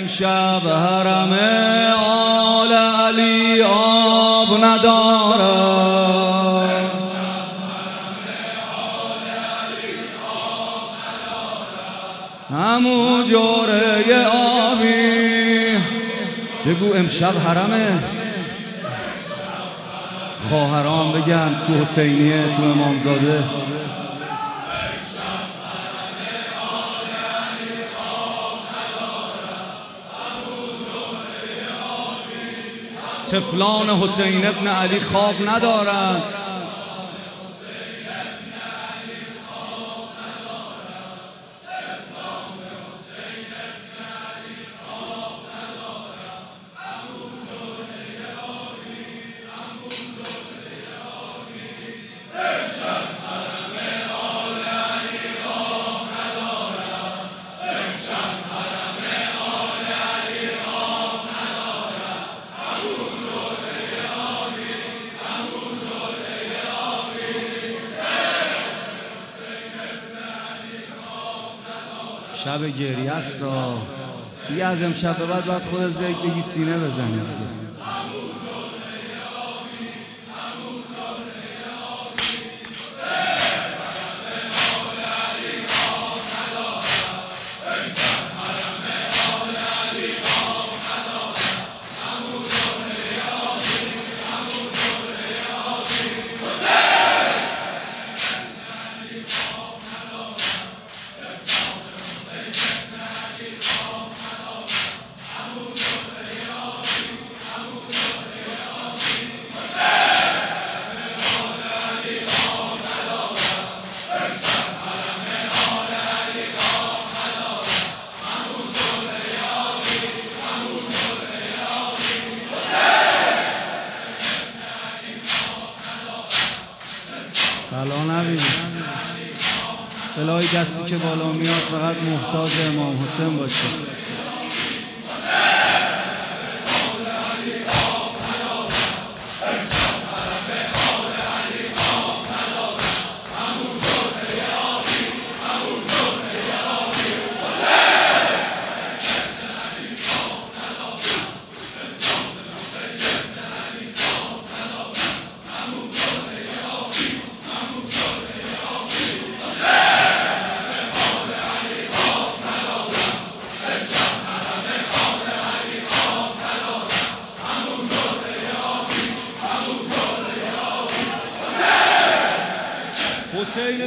امشب حرم آل علی آب ندارد. همو جوره آبی بگو امشب حرمه. خواهران بگن تو حسینیه، تو امامزاده. طفلان حسین ابن علی خواب ندارند. شب گریه است دیگه. از امشب به بعد خود زیک بگی سینه بزنی. بلا نبینید. الهی دستی که بالا میاد فقط محتاج امام حسین باشه. حسین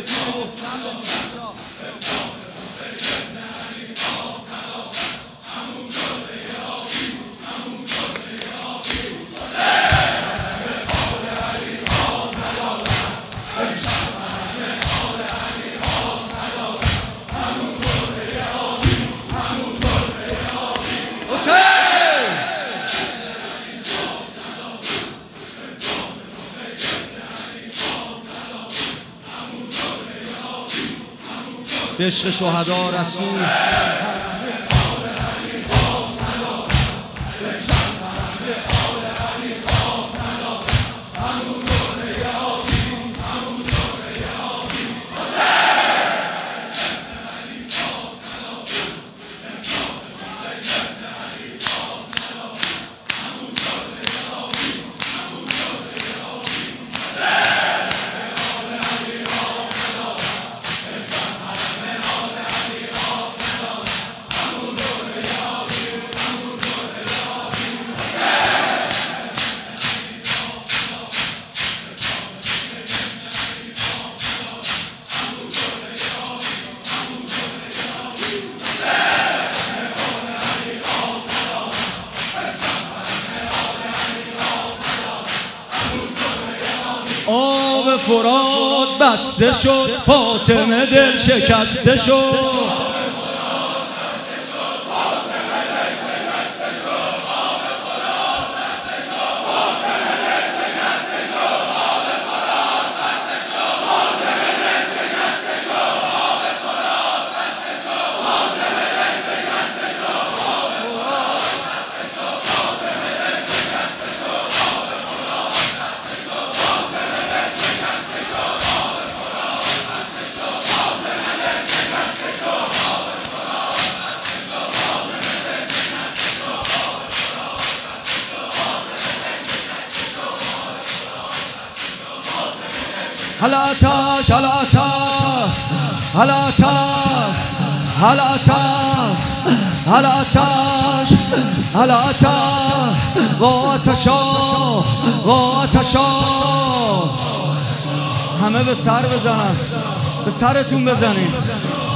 به عشق شهدا رسول آب فرات بسته شد، فاطمه دل شکسته شد. حالا آتش حالا آتش حالا آتش حالا آتش حالا آتش حالا آتش و آتشا و آتشا. همه به سر بزنن، به سرتون بزنین.